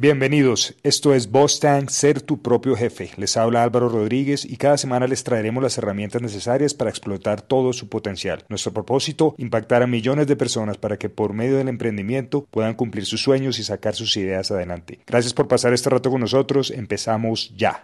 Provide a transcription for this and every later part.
Bienvenidos, esto es Boss Tank, ser tu propio jefe. Les habla Álvaro Rodríguez y cada semana les traeremos las herramientas necesarias para explotar todo su potencial. Nuestro propósito, impactar a millones de personas para que por medio del emprendimiento puedan cumplir sus sueños y sacar sus ideas adelante. Gracias por pasar este rato con nosotros, empezamos ya.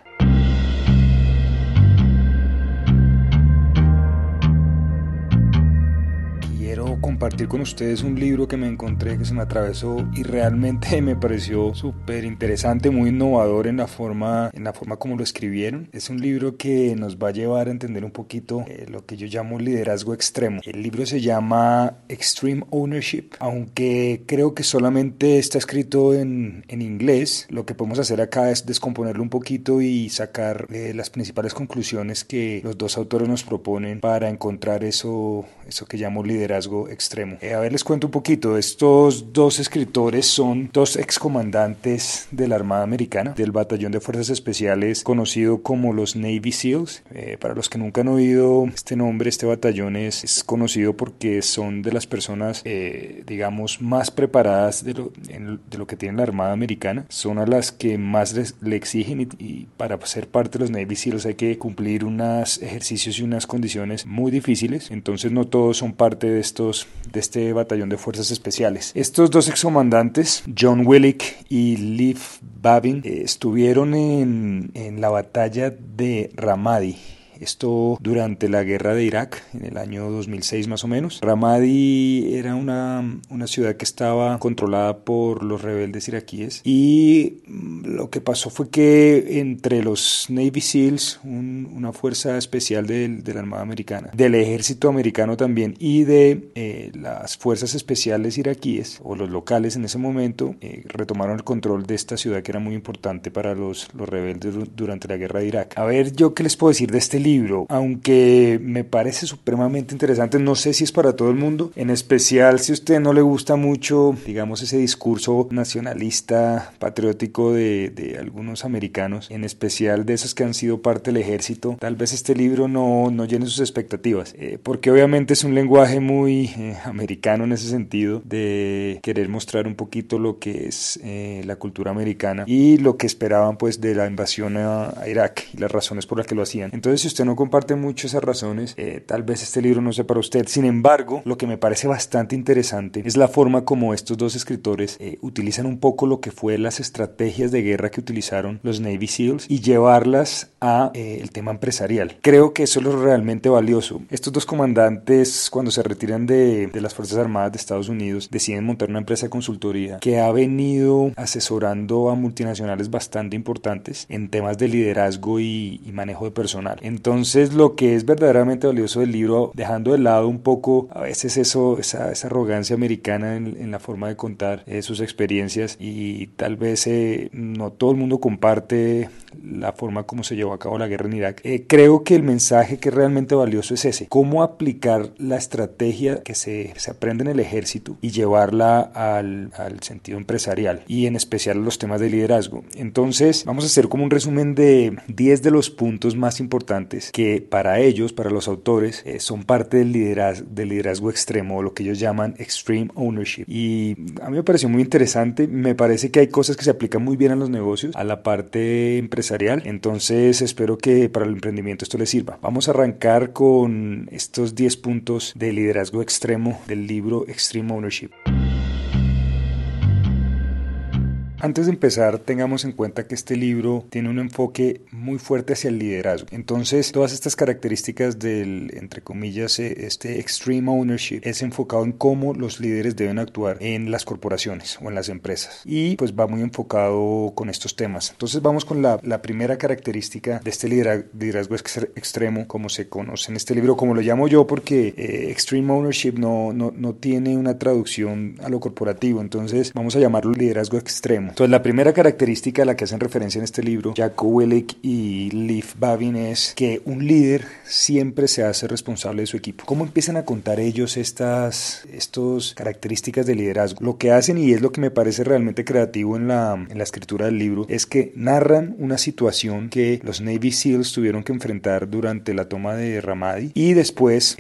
Compartir con ustedes un libro que me encontré, que se me atravesó y realmente me pareció súper interesante, muy innovador en la forma como lo escribieron. Es un libro que nos va a llevar a entender un poquito lo que yo llamo liderazgo extremo. El libro se llama Extreme Ownership, aunque creo que solamente está escrito en inglés. Lo que podemos hacer acá es descomponerlo un poquito y sacar las principales conclusiones que los dos autores nos proponen para encontrar eso que llamo liderazgo extremo. A ver, les cuento un poquito. Estos dos escritores son dos excomandantes de la Armada Americana, del Batallón de Fuerzas Especiales conocido como los Navy SEALs. Para los que nunca han oído este nombre, este batallón es conocido porque son de las personas, digamos, más preparadas de lo que tiene la Armada Americana. Son a las que más le exigen y para ser parte de los Navy SEALs hay que cumplir unos ejercicios y unas condiciones muy difíciles. Entonces no todos son parte de este batallón de fuerzas especiales. Estos dos excomandantes, John Willick y Leif Babin, estuvieron en la batalla de Ramadi. Esto durante la guerra de Irak, en el año 2006 más o menos. Ramadi era una ciudad que estaba controlada por los rebeldes iraquíes y lo que pasó fue que entre los Navy SEALs, una fuerza especial de la Armada Americana, del ejército americano también y de las fuerzas especiales iraquíes o los locales en ese momento, retomaron el control de esta ciudad que era muy importante para los rebeldes durante la guerra de Irak. A ver, ¿yo qué les puedo decir de este libro? Aunque me parece supremamente interesante, no sé si es para todo el mundo, en especial si a usted no le gusta mucho, digamos, ese discurso nacionalista, patriótico de algunos americanos, en especial de esos que han sido parte del ejército. Tal vez este libro no llene sus expectativas, porque obviamente es un lenguaje muy americano en ese sentido, de querer mostrar un poquito lo que es la cultura americana y lo que esperaban pues de la invasión a Irak y las razones por las que lo hacían. Entonces, si usted no comparte mucho esas razones, tal vez este libro no sea para usted. Sin embargo, lo que me parece bastante interesante es la forma como estos dos escritores utilizan un poco lo que fue las estrategias de guerra que utilizaron los Navy SEALs y llevarlas a el tema empresarial. Creo que eso es lo realmente valioso. Estos dos comandantes, cuando se retiran de las Fuerzas Armadas de Estados Unidos, deciden montar una empresa de consultoría que ha venido asesorando a multinacionales bastante importantes en temas de liderazgo y manejo de personal. Entonces, lo que es verdaderamente valioso del libro, dejando de lado un poco a veces esa arrogancia americana en la forma de contar sus experiencias y tal vez no todo el mundo comparte la forma como se llevó a cabo la guerra en Irak. Creo que el mensaje que es realmente valioso es ese: cómo aplicar la estrategia que se aprende en el ejército y llevarla al sentido empresarial y en especial los temas de liderazgo. Entonces, vamos a hacer como un resumen de 10 de los puntos más importantes que para ellos, para los autores, son parte del liderazgo extremo, o lo que ellos llaman Extreme Ownership. Y a mí me pareció muy interesante. Me parece que hay cosas que se aplican muy bien a los negocios, a la parte empresarial. Entonces espero que para el emprendimiento esto les sirva. Vamos a arrancar con estos 10 puntos de liderazgo extremo del libro Extreme Ownership. Antes de empezar, tengamos en cuenta que este libro tiene un enfoque muy fuerte hacia el liderazgo. Entonces, todas estas características del, entre comillas, este extreme ownership es enfocado en cómo los líderes deben actuar en las corporaciones o en las empresas. Y pues va muy enfocado con estos temas. Entonces, vamos con la primera característica de este liderazgo extremo, como se conoce en este libro, como lo llamo yo, porque extreme ownership no tiene una traducción a lo corporativo. Entonces, vamos a llamarlo liderazgo extremo. Entonces, la primera característica a la que hacen referencia en este libro, Jocko Willink y Leif Babin, es que un líder siempre se hace responsable de su equipo. ¿Cómo empiezan a contar ellos estas características de liderazgo? Lo que hacen, y es lo que me parece realmente creativo en la escritura del libro, es que narran una situación que los Navy SEALs tuvieron que enfrentar durante la toma de Ramadi y después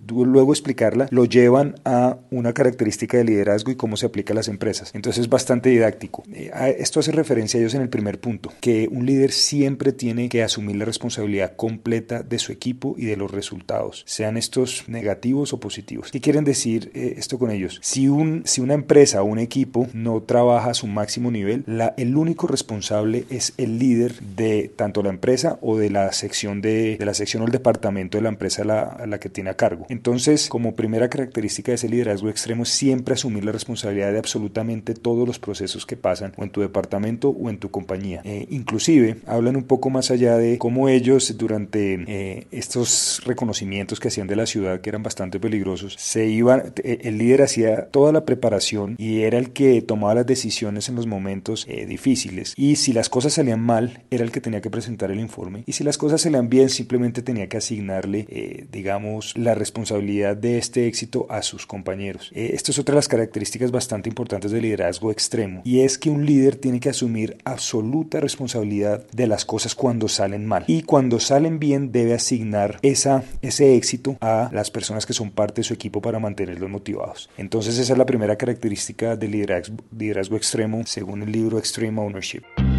luego explicarla, lo llevan a una característica de liderazgo y cómo se aplica a las empresas. Entonces es bastante didáctico. Esto hace referencia a ellos en el primer punto, que un líder siempre tiene que asumir la responsabilidad completa de su equipo y de los resultados, sean estos negativos o positivos. ¿Qué quieren decir esto con ellos? Si una empresa o un equipo no trabaja a su máximo nivel, el único responsable es el líder de tanto la empresa o de la sección o el departamento de la empresa a la que tiene a cargo. Entonces, como primera característica de ese liderazgo extremo, siempre asumir la responsabilidad de absolutamente todos los procesos que pasan o en tu departamento o en tu compañía. Inclusive, hablan un poco más allá de cómo ellos durante estos reconocimientos que hacían de la ciudad, que eran bastante peligrosos, el líder hacía toda la preparación y era el que tomaba las decisiones en los momentos difíciles, y si las cosas salían mal, era el que tenía que presentar el informe, y si las cosas salían bien, simplemente tenía que asignarle, la responsabilidad de este éxito a sus compañeros. Esto es otra de las características bastante importantes del liderazgo extremo, y es que un líder tiene que asumir absoluta responsabilidad de las cosas cuando salen mal, y cuando salen bien debe asignar ese éxito a las personas que son parte de su equipo para mantenerlos motivados. Entonces esa es la primera característica del liderazgo extremo según el libro Extreme Ownership.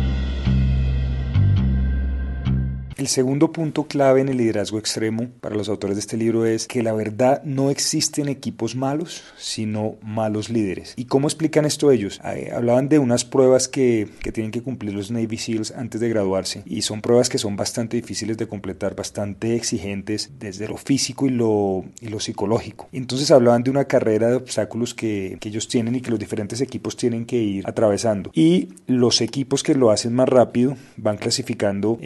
El segundo punto clave en el liderazgo extremo para los autores de este libro es que la verdad no existen equipos malos, sino malos líderes. ¿Y cómo explican esto ellos? Hablaban de unas pruebas que tienen que cumplir los Navy SEALs antes de graduarse, y son pruebas que son bastante difíciles de completar, bastante exigentes desde lo físico y lo psicológico. Entonces hablaban de una carrera de obstáculos que ellos tienen y que los diferentes equipos tienen que ir atravesando. Y los equipos que lo hacen más rápido van clasificando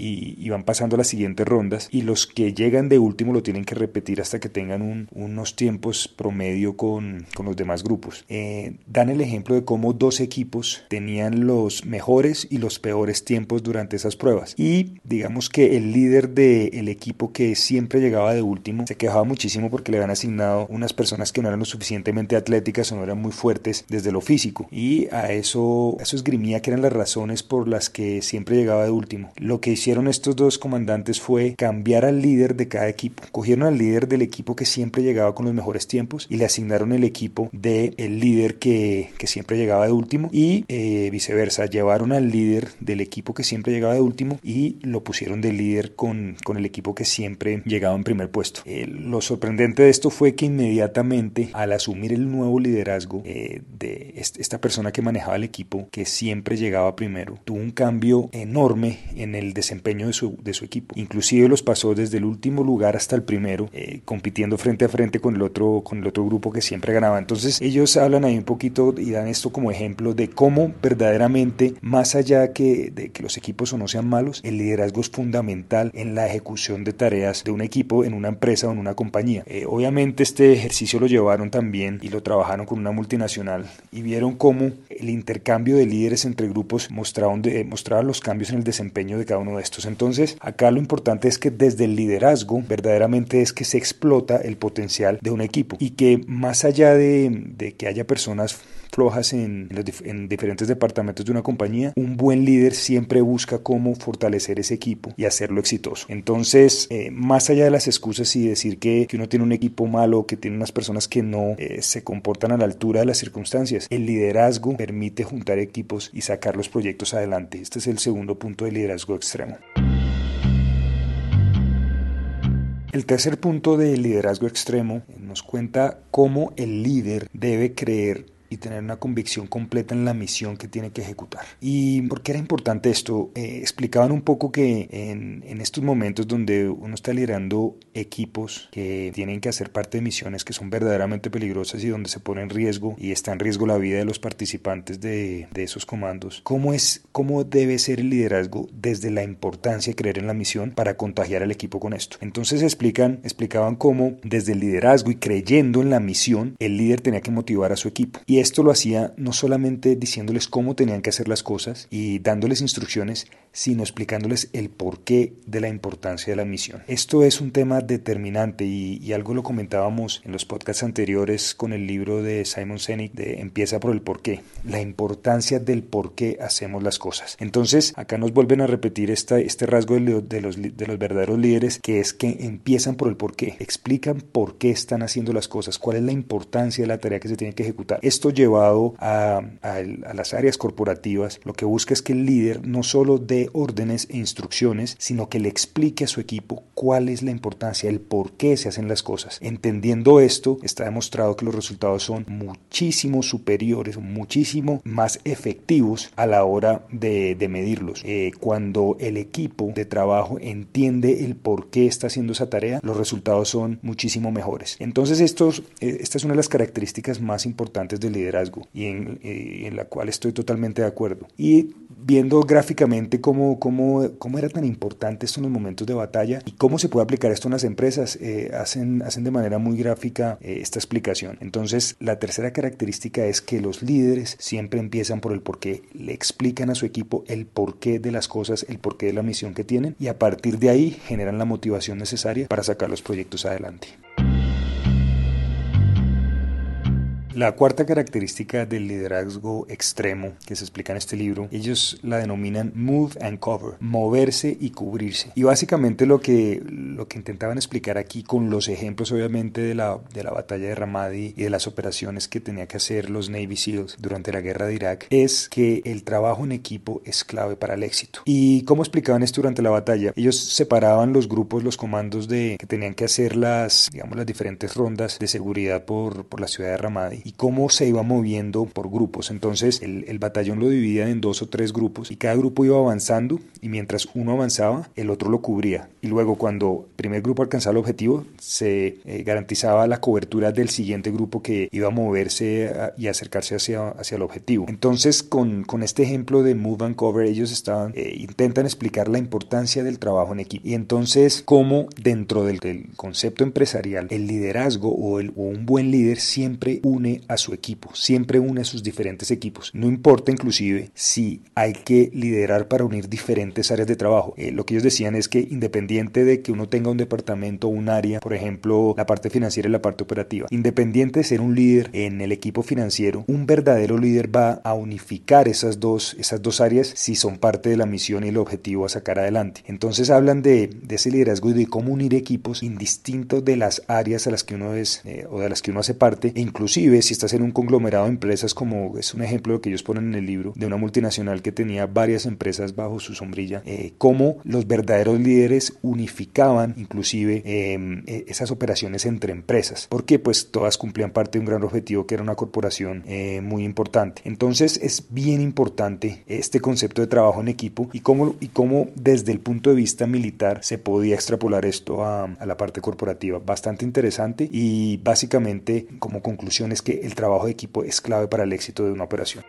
y van pasando a las siguientes rondas, y los que llegan de último lo tienen que repetir hasta que tengan unos tiempos promedio con los demás grupos. Dan el ejemplo de cómo dos equipos tenían los mejores y los peores tiempos durante esas pruebas, y digamos que el líder del equipo que siempre llegaba de último se quejaba muchísimo porque le habían asignado unas personas que no eran lo suficientemente atléticas o no eran muy fuertes desde lo físico, y a eso esgrimía que eran las razones por las que siempre llegaba de último. Lo que hicieron estos dos comandantes fue cambiar al líder de cada equipo. Cogieron al líder del equipo que siempre llegaba con los mejores tiempos y le asignaron el equipo del líder que siempre llegaba de último, y viceversa, llevaron al líder del equipo que siempre llegaba de último y lo pusieron de líder con el equipo que siempre llegaba en primer puesto. Lo sorprendente de esto fue que inmediatamente, al asumir el nuevo liderazgo de esta persona que manejaba el equipo que siempre llegaba primero, tuvo un cambio enorme en el desempeño de su equipo. Inclusive los pasó desde el último lugar hasta el primero, compitiendo frente a frente con el otro grupo que siempre ganaba. Entonces ellos hablan ahí un poquito y dan esto como ejemplo de cómo verdaderamente, más allá de que los equipos o no sean malos, el liderazgo es fundamental en la ejecución de tareas de un equipo, en una empresa o en una compañía. Obviamente este ejercicio lo llevaron también y lo trabajaron con una multinacional, y vieron cómo el intercambio de líderes entre grupos mostraba los cambios en el desempeño de cada uno de estos. Entonces acá lo importante es que desde el liderazgo verdaderamente es que se explota el potencial de un equipo, y que más allá de que haya personas flojas en diferentes departamentos de una compañía, un buen líder siempre busca cómo fortalecer ese equipo y hacerlo exitoso. Entonces, más allá de las excusas y decir que uno tiene un equipo malo, que tiene unas personas que no se comportan a la altura de las circunstancias, el liderazgo permite juntar equipos y sacar los proyectos adelante. Este es el segundo punto del liderazgo extremo. El tercer punto del liderazgo extremo nos cuenta cómo el líder debe creer y tener una convicción completa en la misión que tiene que ejecutar. ¿Y por qué era importante esto? Explicaban un poco que en estos momentos donde uno está liderando equipos que tienen que hacer parte de misiones que son verdaderamente peligrosas y donde se pone en riesgo y está en riesgo la vida de los participantes de esos comandos, ¿cómo debe ser el liderazgo desde la importancia de creer en la misión para contagiar al equipo con esto? Entonces explicaban cómo desde el liderazgo y creyendo en la misión, el líder tenía que motivar a su equipo. Y Y esto lo hacía no solamente diciéndoles cómo tenían que hacer las cosas y dándoles instrucciones, sino explicándoles el porqué de la importancia de la misión. Esto es un tema determinante y algo lo comentábamos en los podcasts anteriores con el libro de Simon Sinek de Empieza por el porqué, la importancia del por qué hacemos las cosas. Entonces, acá nos vuelven a repetir este rasgo de los verdaderos líderes, que es que empiezan por el porqué, explican por qué están haciendo las cosas, cuál es la importancia de la tarea que se tiene que ejecutar. Esto llevado a las áreas corporativas, lo que busca es que el líder no solo dé órdenes e instrucciones, sino que le explique a su equipo cuál es la importancia, el por qué se hacen las cosas. Entendiendo esto, está demostrado que los resultados son muchísimo superiores, muchísimo más efectivos a la hora de medirlos. Cuando el equipo de trabajo entiende el por qué está haciendo esa tarea, los resultados son muchísimo mejores. Entonces esta es una de las características más importantes del liderazgo y en la cual estoy totalmente de acuerdo. Y viendo gráficamente cómo era tan importante esto en los momentos de batalla y cómo se puede aplicar esto en las empresas, hacen de manera muy gráfica esta explicación. Entonces, la tercera característica es que los líderes siempre empiezan por el porqué, le explican a su equipo el porqué de las cosas, el porqué de la misión que tienen y a partir de ahí generan la motivación necesaria para sacar los proyectos adelante. La cuarta característica del liderazgo extremo que se explica en este libro, ellos la denominan move and cover, moverse y cubrirse. Y básicamente lo que intentaban explicar aquí con los ejemplos obviamente de la batalla de Ramadi y de las operaciones que tenía que hacer los Navy SEALs durante la guerra de Irak es que el trabajo en equipo es clave para el éxito. ¿Y cómo explicaban esto durante la batalla? Ellos separaban los grupos, los comandos que tenían que hacer las diferentes rondas de seguridad por la ciudad de Ramadi y cómo se iba moviendo por grupos. Entonces el batallón lo dividía en 2 o 3 grupos y cada grupo iba avanzando y mientras uno avanzaba el otro lo cubría y luego cuando el primer grupo alcanzaba el objetivo se garantizaba la cobertura del siguiente grupo que iba a moverse y acercarse hacia el objetivo. Entonces con este ejemplo de move and cover ellos intentan explicar la importancia del trabajo en equipo y entonces cómo dentro del concepto empresarial el liderazgo o un buen líder siempre une a su equipo, siempre une a sus diferentes equipos. No importa inclusive si hay que liderar para unir diferentes áreas de trabajo. Lo que ellos decían es que independiente de que uno tenga un departamento o un área, por ejemplo, la parte financiera y la parte operativa, independiente de ser un líder en el equipo financiero, un verdadero líder va a unificar esas dos áreas si son parte de la misión y el objetivo a sacar adelante. Entonces hablan de ese liderazgo y de cómo unir equipos indistintos de las áreas a las que uno es o de las que uno hace parte, e inclusive si estás en un conglomerado de empresas, como es un ejemplo de lo que ellos ponen en el libro, de una multinacional que tenía varias empresas bajo su sombrilla, cómo los verdaderos líderes unificaban inclusive esas operaciones entre empresas, porque pues todas cumplían parte de un gran objetivo que era una corporación muy importante. Entonces es bien importante este concepto de trabajo en equipo y cómo desde el punto de vista militar se podía extrapolar esto a la parte corporativa. Bastante interesante y básicamente como conclusión es que el trabajo de equipo es clave para el éxito de una operación.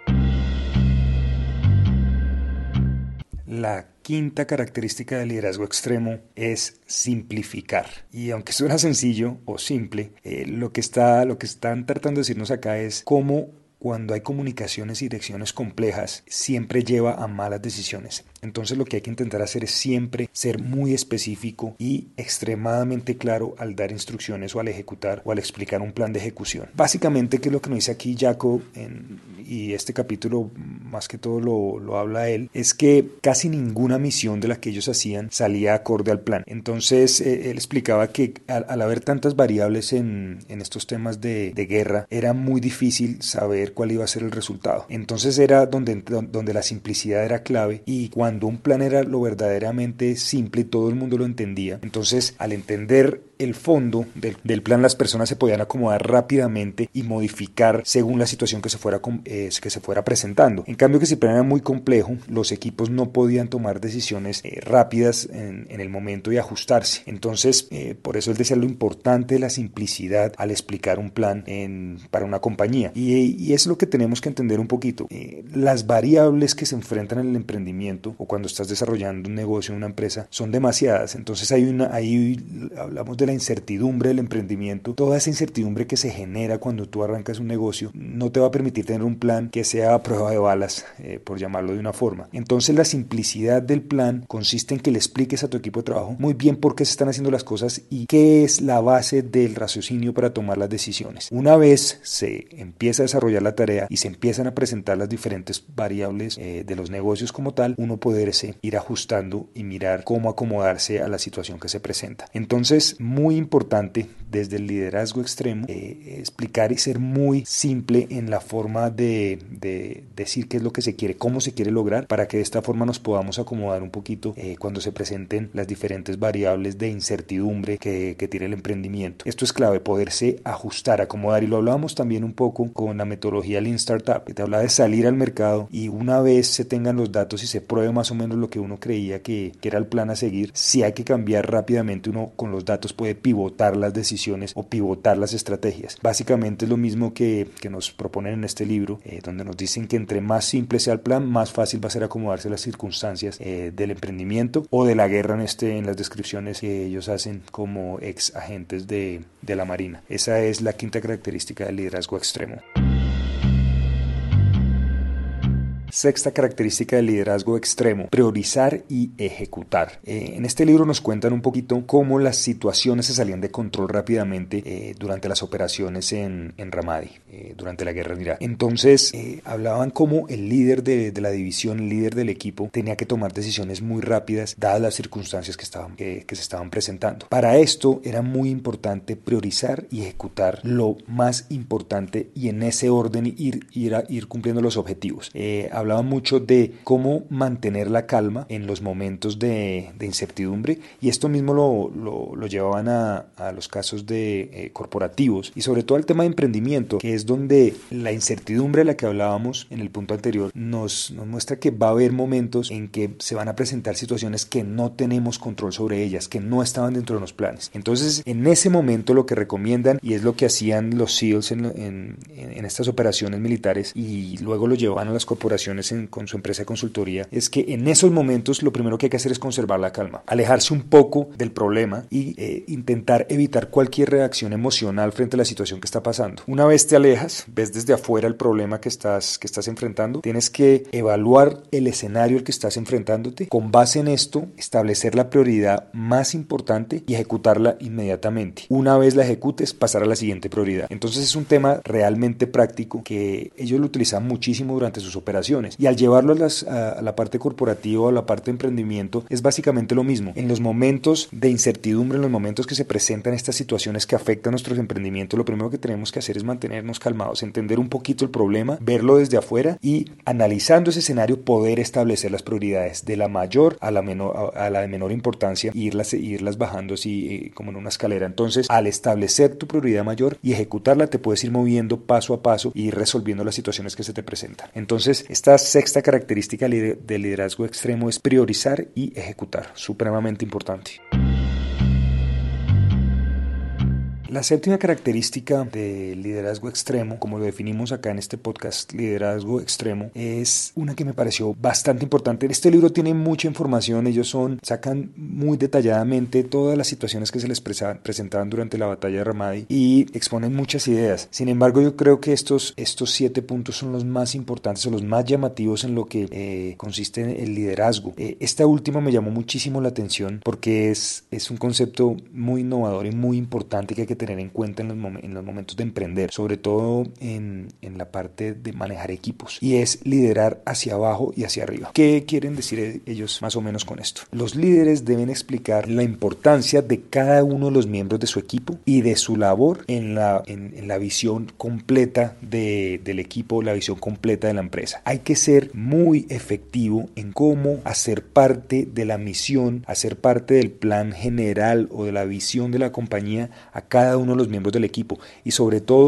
La quinta característica del liderazgo extremo es simplificar. Y aunque suena sencillo o simple, lo que están tratando de decirnos acá es cómo cuando hay comunicaciones y direcciones complejas siempre lleva a malas decisiones. Entonces lo que hay que intentar hacer es siempre ser muy específico y extremadamente claro al dar instrucciones o al ejecutar o al explicar un plan de ejecución. Básicamente, que es lo que nos dice aquí Jaco y este capítulo más que todo lo habla él, es que casi ninguna misión de la que ellos hacían salía acorde al plan. Entonces él explicaba que al haber tantas variables en estos temas de guerra, era muy difícil saber cuál iba a ser el resultado. Entonces era donde la simplicidad era clave, y cuando un plan era lo verdaderamente simple y todo el mundo lo entendía, entonces al entender el fondo del plan, las personas se podían acomodar rápidamente y modificar según la situación que se fuera que se fuera presentando. En cambio, que si el plan era muy complejo, los equipos no podían tomar decisiones rápidas en el momento y ajustarse. Entonces, por eso él decía lo importante de la simplicidad al explicar un plan para una compañía. Y es lo que tenemos que entender un poquito. Las variables que se enfrentan en el emprendimiento o cuando estás desarrollando un negocio en una empresa son demasiadas. Entonces ahí hablamos de la incertidumbre del emprendimiento. Toda esa incertidumbre que se genera cuando tú arrancas un negocio no te va a permitir tener un plan que sea a prueba de balas, por llamarlo de una forma. Entonces la simplicidad del plan consiste en que le expliques a tu equipo de trabajo muy bien por qué se están haciendo las cosas y qué es la base del raciocinio para tomar las decisiones. Una vez se empieza a desarrollar la tarea y se empiezan a presentar las diferentes variables de los negocios como tal, uno poderse ir ajustando y mirar cómo acomodarse a la situación que se presenta. Entonces, muy importante desde el liderazgo extremo explicar y ser muy simple en la forma de decir qué es lo que se quiere, cómo se quiere lograr, para que de esta forma nos podamos acomodar un poquito cuando se presenten las diferentes variables de incertidumbre que tiene el emprendimiento. Esto es clave, poderse ajustar, acomodar, y lo hablábamos también un poco con la metodología Lean Startup, que te habla de salir al mercado y una vez se tengan los datos y se pruebe más o menos lo que uno creía que era el plan a seguir, si hay que cambiar rápidamente, uno con los datos puede pivotar las decisiones o pivotar las estrategias. Básicamente es lo mismo que nos proponen en este libro, donde nos dicen que entre más simple sea el plan, más fácil va a ser acomodarse a las circunstancias del emprendimiento o de la guerra en las descripciones que ellos hacen como ex agentes de la Marina. Esa es la quinta característica del liderazgo extremo. Sexta característica del liderazgo extremo: priorizar y ejecutar. En este libro nos cuentan un poquito cómo las situaciones se salían de control rápidamente durante las operaciones en Ramadi, durante la guerra en Irak. Entonces hablaban cómo el líder de la división, el líder del equipo, tenía que tomar decisiones muy rápidas dadas las circunstancias que se estaban presentando. Para esto era muy importante priorizar y ejecutar lo más importante y en ese orden ir cumpliendo los objetivos. Hablaba mucho de cómo mantener la calma en los momentos de incertidumbre, y esto mismo lo llevaban a los casos de corporativos y sobre todo al tema de emprendimiento, que es donde la incertidumbre de la que hablábamos en el punto anterior nos muestra que va a haber momentos en que se van a presentar situaciones que no tenemos control sobre ellas, que no estaban dentro de los planes. Entonces, en ese momento lo que recomiendan, y es lo que hacían los SEALs en estas operaciones militares y luego lo llevaban a las corporaciones con su empresa de consultoría, es que en esos momentos lo primero que hay que hacer es conservar la calma, alejarse un poco del problema y intentar evitar cualquier reacción emocional frente a la situación que está pasando. Una vez te alejas, ves desde afuera el problema que estás enfrentando, tienes que evaluar el escenario al que estás enfrentándote, con base en esto establecer la prioridad más importante y ejecutarla inmediatamente. Una vez la ejecutes, pasar a la siguiente prioridad. Entonces es un tema realmente práctico que ellos lo utilizan muchísimo durante sus operaciones, y al llevarlo a la parte corporativa o a la parte de emprendimiento es básicamente lo mismo. En los momentos de incertidumbre, en los momentos que se presentan estas situaciones que afectan nuestros emprendimientos, lo primero que tenemos que hacer es mantenernos calmados, entender un poquito el problema, verlo desde afuera y, analizando ese escenario, poder establecer las prioridades de la mayor a la de menor importancia e irlas bajando así como en una escalera. Entonces, al establecer tu prioridad mayor y ejecutarla, te puedes ir moviendo paso a paso y ir resolviendo las situaciones que se te presentan. Entonces, esta sexta característica del liderazgo extremo es priorizar y ejecutar, supremamente importante. La séptima característica del liderazgo extremo, como lo definimos acá en este podcast, liderazgo extremo, es una que me pareció bastante importante. Este libro tiene mucha información, ellos sacan muy detalladamente todas las situaciones que se les presentaban durante la batalla de Ramadi y exponen muchas ideas. Sin embargo, yo creo que estos 7 puntos son los más importantes o los más llamativos en lo que consiste el liderazgo. Esta última me llamó muchísimo la atención porque es un concepto muy innovador y muy importante que hay que tener en cuenta en los momentos de emprender, sobre todo en la parte de manejar equipos, y es liderar hacia abajo y hacia arriba. ¿Qué quieren decir ellos más o menos con esto? Los líderes deben explicar la importancia de cada uno de los miembros de su equipo y de su labor en la visión completa del equipo, la visión completa de la empresa. Hay que ser muy efectivo en cómo hacer parte de la misión, hacer parte del plan general o de la visión de la compañía a cada uno de los miembros del equipo, y sobre todo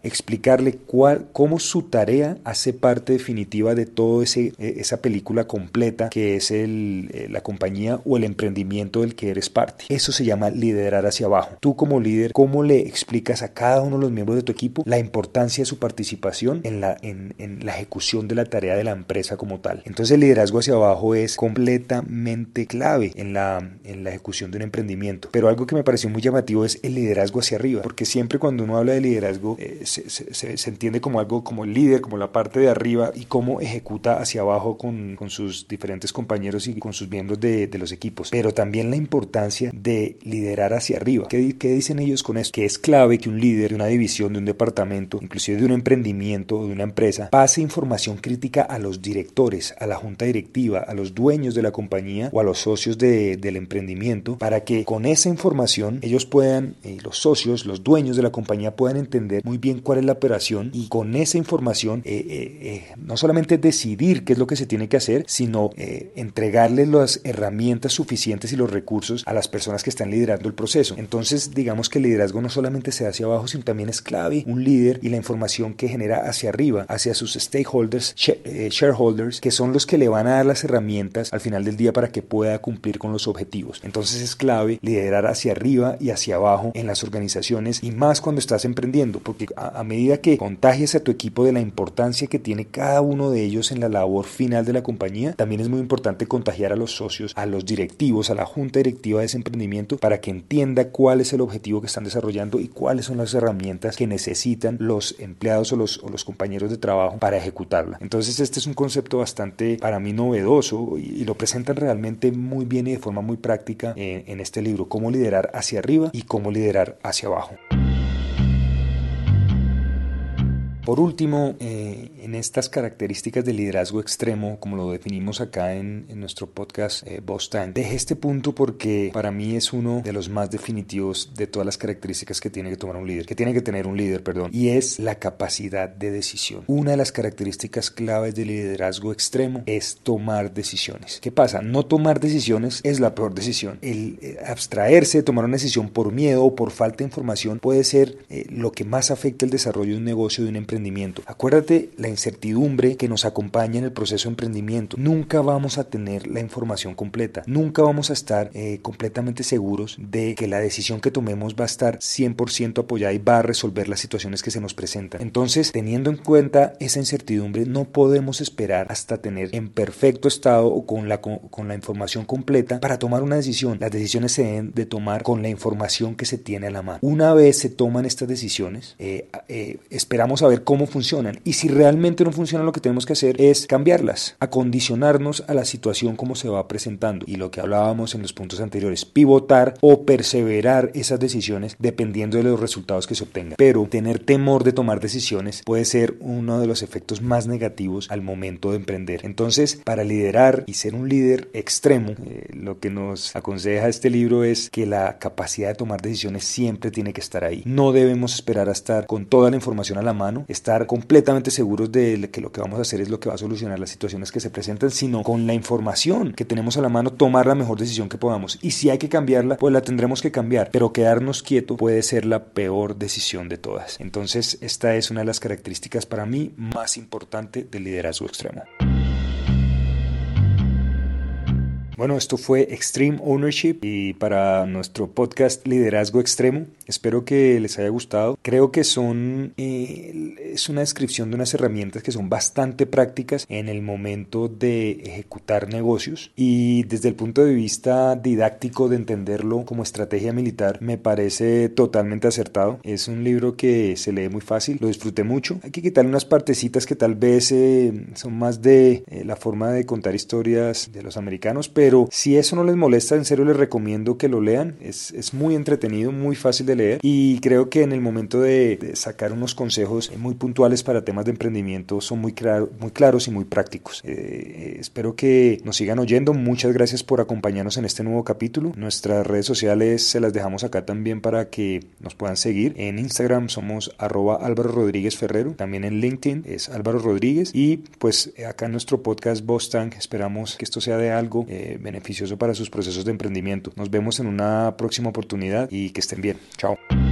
explicarle cómo su tarea hace parte definitiva de toda esa película completa que es la compañía o el emprendimiento del que eres parte. Eso se llama liderar hacia abajo. Tú como líder, ¿cómo le explicas a cada uno de los miembros de tu equipo la importancia de su participación en la ejecución de la tarea de la empresa como tal? Entonces el liderazgo hacia abajo es completamente clave en la ejecución de un emprendimiento. Pero algo que me pareció muy llamativo es el liderazgo hacia arriba, porque siempre cuando uno habla de liderazgo se entiende como algo como el líder, como la parte de arriba, y cómo ejecuta hacia abajo con sus diferentes compañeros y con sus miembros de los equipos. Pero también la importancia de liderar hacia arriba. ¿Qué dicen ellos con eso? Que es clave que un líder de una división, de un departamento, inclusive de un emprendimiento o de una empresa, pase información crítica a los directores, a la junta directiva, a los dueños de la compañía o a los socios del emprendimiento, para que con esa información ellos puedan, los socios, los dueños de la compañía puedan entender muy bien cuál es la operación, y con esa información no solamente decidir qué es lo que se tiene que hacer, sino entregarles las herramientas suficientes y los recursos a las personas que están liderando el proceso. Entonces, digamos que el liderazgo no solamente se da hacia abajo, sino también es clave un líder y la información que genera hacia arriba, hacia sus stakeholders, shareholders, que son los que le van a dar las herramientas al final del día para que pueda cumplir con los objetivos. Entonces es clave liderar hacia arriba y hacia abajo en las organizaciones, y más cuando estás emprendiendo, porque a medida que contagias a tu equipo de la importancia que tiene cada uno de ellos en la labor final de la compañía, también es muy importante contagiar a los socios, a los directivos, a la junta directiva de ese emprendimiento, para que entienda cuál es el objetivo que están desarrollando y cuáles son las herramientas que necesitan los empleados o los compañeros de trabajo para ejecutarla. Entonces este es un concepto bastante, para mí, novedoso, y lo presentan realmente muy bien y de forma muy práctica en este libro: cómo liderar hacia arriba y cómo liderar hacia abajo. Por último, en estas características de liderazgo extremo, como lo definimos acá en nuestro podcast Boss Tank, dejé este punto porque para mí es uno de los más definitivos de todas las características que tiene que tomar un líder, que tiene que tener un líder, y es la capacidad de decisión. Una de las características claves del liderazgo extremo es tomar decisiones. ¿Qué pasa? No tomar decisiones es la peor decisión. El abstraerse, tomar una decisión por miedo o por falta de información puede ser lo que más afecta el desarrollo de un negocio, de un emprendimiento. Acuérdate la incertidumbre que nos acompaña en el proceso de emprendimiento. Nunca vamos a tener la información completa. Nunca vamos a estar completamente seguros de que la decisión que tomemos va a estar 100% apoyada y va a resolver las situaciones que se nos presentan. Entonces, teniendo en cuenta esa incertidumbre, no podemos esperar hasta tener en perfecto estado o con la información completa para tomar una decisión. Las decisiones se deben de tomar con la información que se tiene a la mano. Una vez se toman estas decisiones, esperamos a ver cómo funcionan, y si realmente no funcionan, lo que tenemos que hacer es cambiarlas, acondicionarnos a la situación como se va presentando, y lo que hablábamos en los puntos anteriores, pivotar o perseverar esas decisiones dependiendo de los resultados que se obtengan. Pero tener temor de tomar decisiones puede ser uno de los efectos más negativos al momento de emprender. Entonces, para liderar y ser un líder extremo, lo que nos aconseja este libro es que la capacidad de tomar decisiones siempre tiene que estar ahí. No debemos esperar a estar con toda la información a la mano, estar completamente seguros de que lo que vamos a hacer es lo que va a solucionar las situaciones que se presentan, sino con la información que tenemos a la mano, tomar la mejor decisión que podamos. Y si hay que cambiarla, pues la tendremos que cambiar, pero quedarnos quieto puede ser la peor decisión de todas. Entonces, esta es una de las características para mí más importante del liderazgo extremo. Bueno, esto fue Extreme Ownership, y para nuestro podcast Liderazgo Extremo, espero que les haya gustado. Creo que es una descripción de unas herramientas que son bastante prácticas en el momento de ejecutar negocios, y desde el punto de vista didáctico de entenderlo como estrategia militar me parece totalmente acertado. Es un libro que se lee muy fácil, lo disfruté mucho. Hay que quitarle unas partecitas que tal vez son más de la forma de contar historias de los americanos, pero si eso no les molesta, en serio les recomiendo que lo lean. Es muy entretenido, muy fácil de leer, y creo que en el momento de sacar unos consejos muy puntuales para temas de emprendimiento son muy claros y muy prácticos. Espero que nos sigan oyendo. Muchas gracias por acompañarnos en este nuevo capítulo. Nuestras redes sociales se las dejamos acá también para que nos puedan seguir. En Instagram somos @Álvaro Rodríguez Ferrero, también en LinkedIn es Álvaro Rodríguez, y pues acá en nuestro podcast Boss Tank esperamos que esto sea de algo beneficioso para sus procesos de emprendimiento. Nos vemos en una próxima oportunidad y que estén bien. Chao.